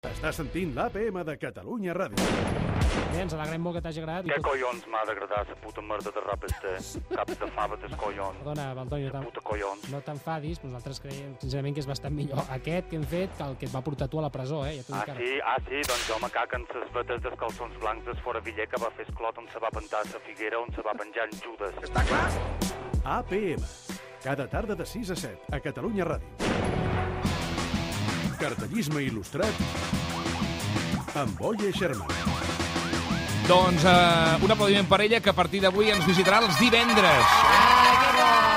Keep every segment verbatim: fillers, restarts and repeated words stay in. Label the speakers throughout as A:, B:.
A: Estàs sentint l'A P M de Catalunya Ràdio.
B: Bé, ens alegrem molt que t'hagi agradat.
C: Què collons m'ha d'agradar la puta merda de rap este? Caps de fava dels collons.
B: Perdona, Valtonio,
C: De puta collons.
B: no t'enfadis, nosaltres creiem sincerament que és bastant millor aquest que hem fet que el que et va portar tu a la presó, eh? Ja t'ho
C: Ah,
B: dic ara.
C: sí? Ah, sí? Doncs jo me caguen ses vetes dels calçons blancs del foraviller que va fer esclot on se va pentar sa figuera on se va penjar en Judes. Està clar?
A: A P M. Cada tarda de sis a set a Catalunya Ràdio. Cartellisme il·lustrat amb Oye Sherman.
D: Doncs uh, un aplaudiment per ella, que a partir d'avui ens visitarà els divendres.
E: Ah, que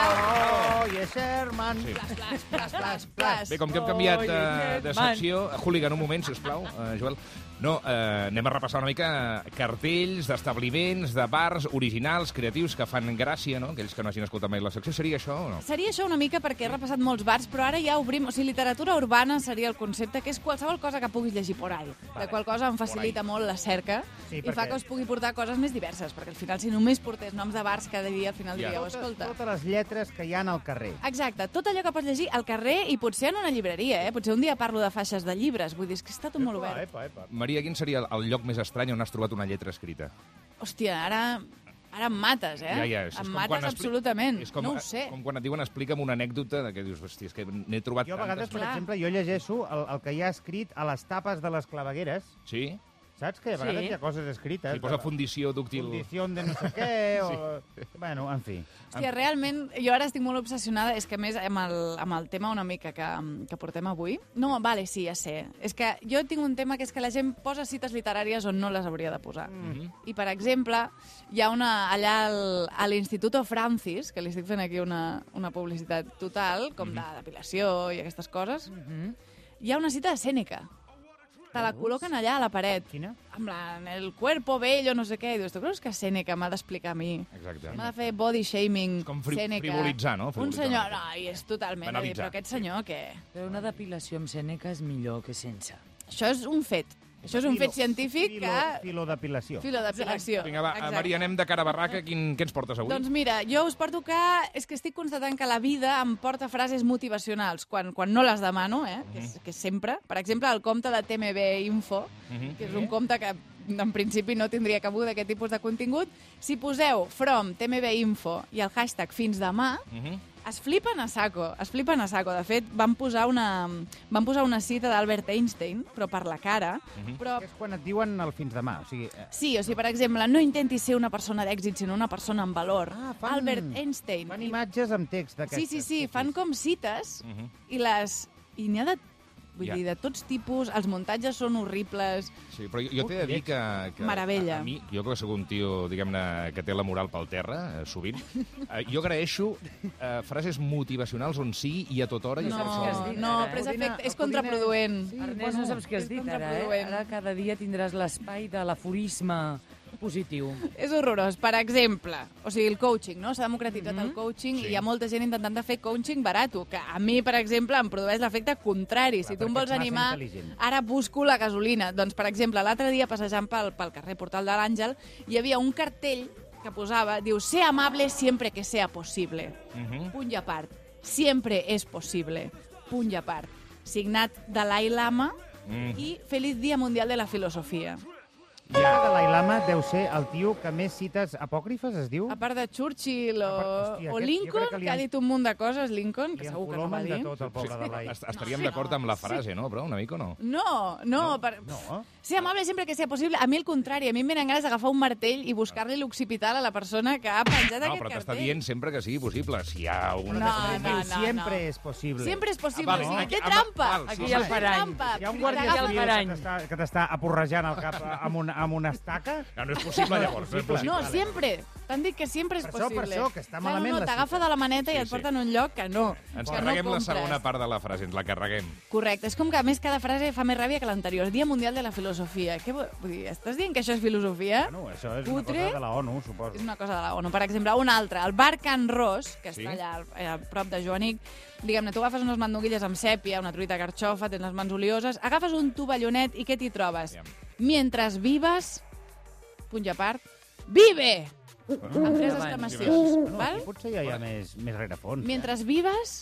E: bo! Oye, Sherman.
D: Sí.
E: Plas, plas, plas, plas, plas.
D: Bé, com que hem canviat uh,
E: Oye,
D: de
E: Sherman.
D: secció, Hooligan, un moment, sisplau, uh, Joel. No, eh, anem a repassar una mica cartells d'establiments, de bars originals, creatius, que fan gràcia, no? Aquells que no hagin escoltat mai la secció. Seria això o no?
F: Seria això una mica perquè he repassat molts bars, però ara ja obrim... O sigui, literatura urbana seria el concepte, que és qualsevol cosa que puguis llegir por ahí. La qual cosa em facilita molt la cerca
E: Sí,
F: i
E: perquè-
F: fa que us pugui portar coses més diverses, perquè al final, si només portés noms de bars cada dia, al final
D: Ja.
F: diríeu,
E: Totes,
F: escolta...
E: totes les lletres que hi ha al carrer.
F: Exacte, tot allò que pots llegir al carrer i potser en una llibreria, eh? Potser un dia parlo de faixes de llibres, vull dir, és que està tot molt obert.
E: Epa, epa.
D: Maria, quin seria el- el lloc més estrany on has trobat una lletra escrita?
F: Hòstia, ara... Ara em mates, eh?
D: Ja, ja, és
F: em
D: com
F: mates
D: quan expli-
F: absolutament.
D: És com,
F: no ho sé.
D: com quan et diuen explica'm una anècdota de que dius, hòstia, és que n'he trobat
E: Jo a vegades,
D: tantes.
E: per
F: Clar.
E: exemple, jo llegeixo el, el que hi ha escrit a les tapes de les clavegueres.
D: Sí?
E: Saps que a vegades
F: Sí.
E: hi ha coses escrites?
D: Si posa fundició dúctil...
E: Fundició de no sé què, o... Bueno, en fi.
F: Hòstia, realment, jo ara estic molt obsessionada, és que a més amb el, amb el tema una mica que, que portem avui... No, vale, sí, ja sé. És que jo tinc un tema que és que la gent posa cites literàries on no les hauria de posar. Mm -hmm. I, per exemple, hi ha una allà al, a l'Instituto Francis, que li estic fent aquí una, una publicitat total, com mm -hmm. de depilació i aquestes coses, mm -hmm. hi ha una cita de Sèneca. Te la col·loquen allà a la paret.
E: Quina?
F: En plan, el cuerpo bello, no sé què. I dius, tu creus que Sèneca m'ha d'explicar a mi?
D: Exacte.
F: M'ha de fer body shaming,
D: És com fri-
F: Sèneca.
D: frivolitzar, no?
F: Un
D: Frivolitzar
F: senyor,
D: una mica.
F: no, i és totalment... a dir,
D: Banalitzar.
F: Però aquest senyor, què?
G: Però una depilació amb Sèneca és millor que sense.
F: Això és un fet. Això és un fet científic
E: filo,
F: que...
E: Filodepilació.
F: Filodepilació.
D: Vinga, va,
F: Exacte.
D: Maria, anem de cara a barraca. Quin, què ens portes avui?
F: Doncs mira, jo us porto que... És que estic constatant que la vida em porta frases motivacionals quan, quan no les demano, eh? que, és, que és sempre. Per exemple, el compte de T M B Info,
D: Mhm.
F: que és un compte que en principi no tindria cabuda aquest tipus de contingut. Si poseu from T M B Info i el hashtag fins demà,
D: Mhm.
F: es flipen a saco, es flipen a saco. De fet, van posar una, van posar una cita d'Albert Einstein, però per la cara. Però
E: És quan et diuen el fins demà. O sigui, eh,
F: sí, o sigui, per exemple, no intentis ser una persona d'èxit, sinó una persona amb valor.
E: Ah, fan-
F: Albert Einstein.
E: fan
F: I-
E: imatges amb text d'aquestes.
F: Sí, sí, sí, fan com cites
D: Mhm.
F: i les... I n'hi ha de... Vull
D: Ja.
F: dir, de tots tipus, els muntatges són horribles.
D: Sí, però jo, jo t'he de dir que... que
F: Meravella.
D: A, a mi, jo que sóc un tio, diguem-ne, que té la moral pel terra, eh, sovint, eh, jo agraeixo eh, frases motivacionals on sigui i a tota hora i a
F: No,
G: saps què has
D: qualsevol
G: dit,
F: no,
G: ara, eh?
F: però és,
E: Codina-
F: efecte, és
E: Codina-
F: contraproduent.
E: Sí,
G: Ernest,
E: bueno,
G: no saps què has
F: és
G: dit ara, eh?
F: contraproduent.
G: Ara cada dia tindràs l'espai de l'aforisme positiu.
F: És horrorós. Per exemple, o sigui, el coaching, no? S'ha democratitzat el coaching
D: Sí.
F: i hi ha molta gent intentant de fer coaching barato, que a mi, per exemple, em produeix l'efecte contrari. Si tu em
E: perquè
F: vols
E: ets massa
F: animar,
E: intel·ligent.
F: ara busco la gasolina. Doncs, per exemple, l'altre dia, passejant pel, pel carrer Portal de l'Àngel, hi havia un cartell que posava, diu, sé amable siempre que sea posible.
D: Mhm.
F: Punt i a part. Siempre és possible. Punt i a part. Signat Dalai Lama
D: Mm.
F: i Feliz Dia Mundial de la Filosofia.
E: El Dalai Lama deu ser el tio que més cites apòcrifes, es diu?
F: A part de Churchill o,
E: A part- hòstia,
F: o
E: aquest- jo
F: Lincoln,
E: crec que li
F: que ha
E: han-
F: dit un munt de coses, Lincoln, que
E: Li
F: segur que no va
E: encolomen de
F: dir.
E: tot el pobre Dalai.
D: Est- Estaríem d'acord amb la frase, no? Però una mica o no?
F: No, no,
D: No?
F: per...
E: No?
F: Ser amable sempre que sea possible. A mi el contrari, a mi em venen ganes d'agafar un martell i buscar-li l'occipital a la persona que ha penjat
D: No,
F: aquest
D: però t'està
F: cartell.
D: dient sempre que sigui possible. Si hi ha un...
F: No,
E: Després
F: no,
E: diu,
F: no,
E: Siempre
F: no.
E: és possible.
F: Sempre és possible.
D: Ah, vale,
F: o sigui,
D: aquí-
F: té
D: amb-
F: trampa.
D: val, sí,
G: Aquí
D: sí,
G: hi ha el
D: sí.
G: parany.
F: Trampa.
E: Hi ha un
F: T'agafa-
E: guàrdia civil que
G: parany.
E: t'està- que t'està aporrejant el cap amb, un, amb una estaca.
D: No, no és possible, llavors. No és possible.
F: No, sempre. T'han dit que sempre és
E: Per això, per
F: possible.
E: això, que està
F: Clar,
E: malament
F: No, no,
E: la
F: t'agafa
E: cita.
F: de la maneta i
D: Sí,
F: et
D: sí.
F: porta en un lloc que no.
D: Ens
F: que
D: carreguem
F: no
D: la
F: compres.
D: segona part de la frase, ens la carreguem.
F: Correcte, és com que a més cada frase fa més ràbia que l'anterior. Dia Mundial de la Filosofia. Què vol vull dir, estàs dient que això és filosofia?
E: Bueno, això és
F: Cutre.
E: una cosa de la ONU, suposo.
F: És una cosa de la ONU. Per exemple, un altre, el bar Can Ros, que
D: Sí.
F: està allà al, a prop de Joanic, diguem-ne, tu agafes unes mandonguilles amb sèpia, una truita carxofa, tens les mans olioses, agafes un tovallonet i què t'hi trobes?
D: Aviam.
F: Mientras vivas, punt i a part, vive! Amb tres
G: Endavant.
F: exclamacions,
E: No,
F: val?
E: aquí potser ja hi ha més, més rerefons.
F: Mientras vivas,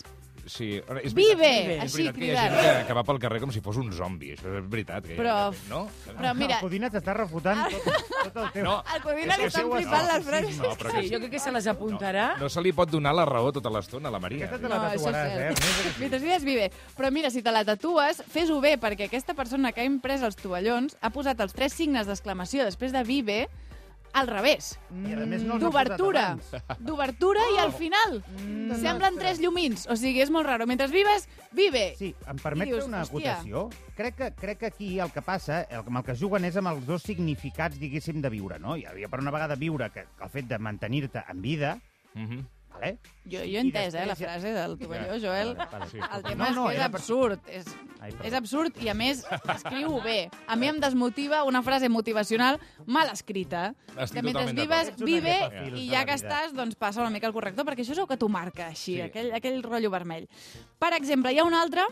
D: Sí. És
F: Vive!
D: veritat, és
F: Així,
D: veritat que hi ha
F: cridat.
D: gent que, que va pel carrer com si fos un zombi. Això és veritat. Que hi ha
F: Però-
D: gent, no?
F: Però mira,
E: El Codina t'està refutant tot, tot el teu...
D: No,
F: al Codina
D: és
F: li
D: que
F: estan
E: seu
F: flipant les
E: escepticisme.
F: frases.
D: No, però
G: Sí, jo crec que se les apuntarà.
D: no se li pot donar la raó tota l'estona a la Maria.
E: Aquesta te la
F: No, això és
E: tatuaràs, eh?
F: cert.
E: Més que-
F: Mentre vives, vive. Però mira, si te la tatues, fes-ho bé, perquè aquesta persona que ha imprès els tovallons ha posat els tres signes d'exclamació després de vive al revés.
E: I a més no els ha
F: D'obertura.
E: posat abans.
F: D'obertura i al final. Semblen tres llumins. O sigui, és molt raro. Mentre vives, vive.
E: Sí, em permet
F: I dius,
E: fer una
F: hòstia.
E: acotació? Crec que, crec que aquí el que passa, el, amb el que es juguen és amb els dos significats, diguéssim, de viure, no? Hi havia per una vegada viure, que, que el fet de mantenir-te en vida,
D: Mhm.
E: vale?
F: Jo, jo
E: I
F: he entès, eh,
E: després
F: la
E: ja-
F: frase del tovalló, Joel.
E: Vale, vale.
D: Sí.
F: El tema
E: No, no,
F: és que és
E: era per-
F: absurd. És,
E: Ai, perdó.
F: és absurd i, a més, escriu bé. A mi em desmotiva una frase motivacional mal escrita.
D: Estic
F: Que mentre
D: totalment
F: vives,
E: d'acord.
F: vive,
E: Ets una llepa
F: i
E: fils
F: ja
E: de
F: que
E: la vida.
F: estàs, doncs passa una mica el corrector, perquè això és el que t'ho marca, així,
D: Sí.
F: aquell, aquell rotllo vermell. Per exemple, hi ha un altre...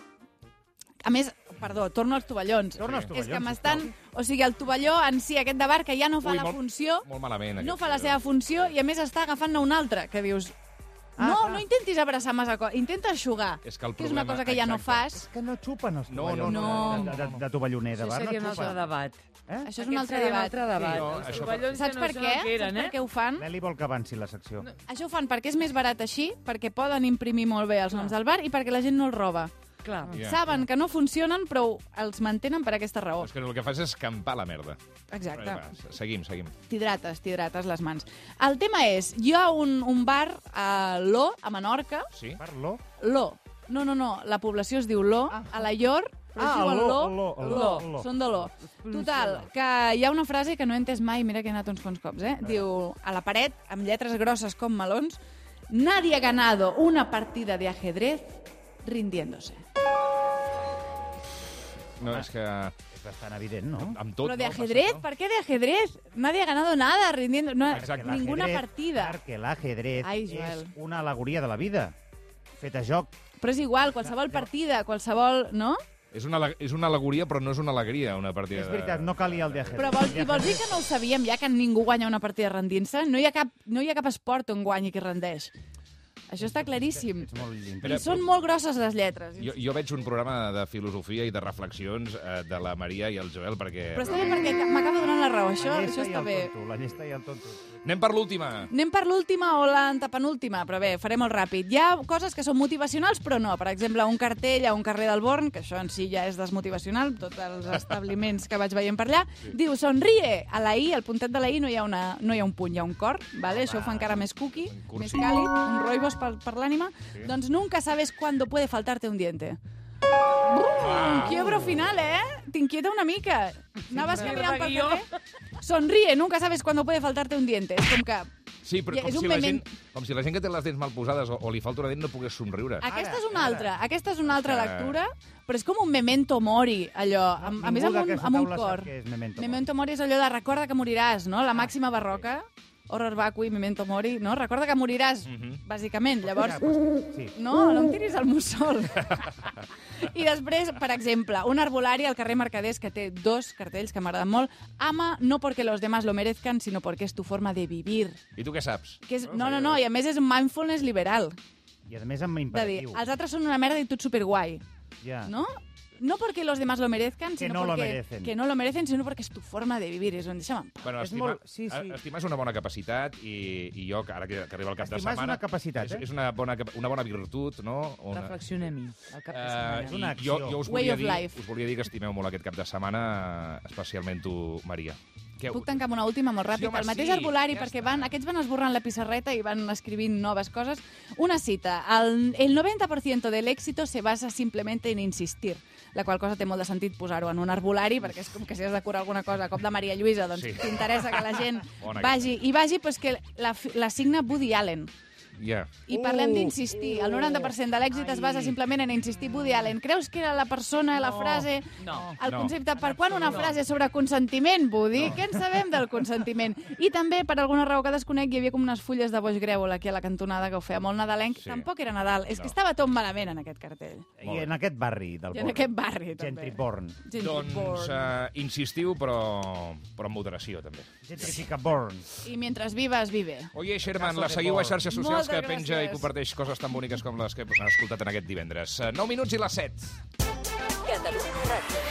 F: A més, perdó, torno als tovallons.
E: Torna als
F: És que
E: tovallons,
F: m'estan... O sigui, el tovalló en si, aquest de bar, que ja no fa
D: Ui,
F: la
D: molt-
F: funció,
D: Molt malament.
F: no
D: aquest
F: fa la seva funció i, a més, està agafant-ne un altre, que dius...
E: Ah,
F: No,
E: clar.
F: no intentis abraçar massa coses, intenta eixugar,
D: És que el
F: que és una
D: problema-
F: cosa que ja no
D: exacte.
F: fas.
E: És que no xupen els
D: No,
E: tovallons
F: no, no.
E: de, de, de tovalloner, de
G: Això
E: bar, no
G: seria un altre
E: xupen.
G: debat.
E: Eh?
F: Això és
G: Aquest
F: un altre
G: seria un
F: debat.
G: altre debat.
D: Sí, no,
G: Els
D: això-
G: tovallons
F: Saps
G: ja
F: per
G: no
F: què?
G: són el que eren,
F: Saps per
G: eh?
F: què ho fan?
E: L'Eli vol que avanci la secció.
F: Això ho fan perquè és més barat així, perquè poden imprimir molt bé els noms del bar i perquè la gent no els roba.
G: Clar.
D: Ja.
F: Saben que no funcionen, però els mantenen per aquesta raó.
D: És que el que fas és escampar la merda.
F: Exacte.
D: Va, seguim, seguim.
F: T'hidrates, t'hidrates les mans. El tema és, hi ha un, un bar a Lo, a Menorca,
D: Sí?
E: Parlo?
F: Lo. No, no, no, la població es diu Lo, a la Llor, però es
E: Ah,
F: diuen
E: Lo,
F: Lo,
E: Lo,
F: Lo,
E: Lo, Lo.
F: són de Lo. Total, que hi ha una frase que no he entès mai, mira que he anat uns quants cops, eh? Diu, a la paret, amb lletres grosses com melons, nadie ha ganado una partida de ajedrez rindiéndose.
D: No, és que...
E: És bastant evident, no?
D: Amb tot,
F: Però de
D: no?
F: ajedrez,
D: Passa
F: ¿por qué de ajedrez? Nadie ha ganado nada rindiendo, no,
D: Exacte.
E: Perquè
F: ninguna
E: l'ajedrez-
F: partida.
E: Perquè l'ajedrez
F: Ai,
E: és
F: Joel.
E: una alegoria de la vida, fet a joc.
F: Però és igual, qualsevol partida, qualsevol... No?
D: això. És una, ale- és una alegoria, però no és una alegria, una partida
E: És veritat, no calia el de ajedrez.
F: Però vols, i vols dir que no ho sabíem ja, que ningú guanya una partida rendint-se? No hi ha cap, no hi ha cap esport on guanyi qui rendeix. Això està claríssim.
E: Ets molt
F: I
E: intel·ligent.
F: són molt grosses les lletres.
D: Jo, jo veig un programa de filosofia i de reflexions eh, de la Maria i el Joel, perquè...
F: Però està bé perquè m'acaba donant la raó, això,
E: La
F: això
E: llesta i
F: està
E: el
F: bé.
E: tonto, la llesta i el tonto.
D: Anem per l'última.
F: Anem per l'última o l'antepenúltima, però bé, faré molt ràpid. Hi ha coses que són motivacionals, però no. Per exemple, un cartell a un carrer del Born, que això en si ja és desmotivacional, tots els establiments que vaig veient per allà, diu, sonríe. A la I, al puntet de la I, no hi ha, una, no hi ha un punt, hi ha un cor, vale? Això ho fa encara més cookie,
D: cursi.
F: més càlid, un roibos per, per l'ànima.
D: Sí.
F: Doncs nunca sabes cuándo puede faltarte un diente. Un quiebro final, eh? T'inquieta una mica. Anaves
G: Sí,
F: caminant pel
G: guió.
F: carrer. Sonríe, nunca sabes cuándo puede faltarte un diente. És com que...
D: Sí, però
F: Ja,
D: com
F: és un
D: si, la
F: moment-
D: gent, com si la gent que té les dents mal posades o, o li falta una dent no pogués somriure.
F: Aquesta
E: Ara,
F: és una
E: ara.
F: altra, aquesta és una altra
D: Que-
F: lectura, però és com un memento mori, allò, amb, a més amb un,
E: d'aquesta
F: amb un
E: taula
F: cor.
E: sap què és memento.
F: Memento mori és allò de recorda que moriràs, no? La màxima barroca, horror vacui, memento mori, no? Recorda que moriràs,
D: Mhm.
F: bàsicament. Llavors,
E: Sí.
F: no, no em tiris al mussol. I després, per exemple, un arbolari al carrer Mercaders que té dos cartells que m'agraden molt. Ama no porque los demás lo merezcan, sino porque es tu forma de vivir.
D: I tu què saps?
F: Que és, no, no, no, i a més és un mindfulness liberal.
E: I a més amb
F: De dir,
E: imperatiu.
F: els altres són una merda i tu ets superguai.
E: Ja.
F: ¿No? No porque los demás lo merezcan,
E: Que
F: sino
E: no lo
F: porque
E: merecen.
F: que no lo merecen, sino porque es tu forma de vivir. És on deixa'm en pau.
D: Bueno,
E: És
D: estimar,
E: molt- sí, sí.
D: eh, estimar és una bona capacitat i, i jo, que ara que, que arriba el cap de
E: Estimar és
D: setmana...
E: una capacitat,
D: és,
E: eh?
D: és una bona, cap- una bona virtut, no? Una,
G: Reflexionem-hi al cap de
D: Eh,
G: setmana.
E: És una
D: i
E: acció.
D: jo, jo us,
F: Way
D: volia
F: of
D: dir,
F: life.
D: us volia dir que estimeu molt aquest cap de setmana, especialment tu, Maria. Què,
F: Puc tancar amb una última molt ràpid?
D: Sí, home,
F: el mateix
D: sí,
F: arbolari,
D: ja
F: perquè
D: està.
F: van, aquests van esborrant la pissarreta i van escrivint noves coses. Una cita. El, el noventa por ciento del éxito se basa simplemente en insistir, la qual cosa té molt de sentit posar-ho en un arbolari, perquè és com que si has de curar alguna cosa a cop de Maria Lluïsa, doncs
D: Sí.
F: t'interessa que la gent
D: Bona
F: vagi. I vagi, pues, que la, la signa Woody Allen.
D: Ja.
F: I parlem d'insistir. El noranta per cent de l'èxit es basa simplement en insistir. Woody Allen, creus que era la persona, la frase,
G: No.
F: el
D: No.
F: concepte? Per quan una frase sobre consentiment, Woody? Què en sabem del consentiment? I també, per alguna raó que desconec, hi havia com unes fulles de boix grèvol aquí a la cantonada que ho feia molt nadalenc.
D: Sí.
F: Tampoc era Nadal. És que
D: No.
F: estava tot malament en aquest cartell.
E: I en aquest barri del
F: I en
E: Born.
F: aquest barri, també.
E: Gentriborn.
F: Gentry
D: Doncs
F: Born.
D: uh, insistiu, però, però amb moderació, també.
E: Gentrifica Born.
F: I mentre vives, vive.
D: Oye, Sherman, la seguiu a xarxes socials?
F: Moltes
D: que
F: Moltes
D: penja i
F: gràcies.
D: comparteix coses tan boniques com les que hem escoltat en aquest divendres. nou minuts i les set.
H: Catalunya Ràdio.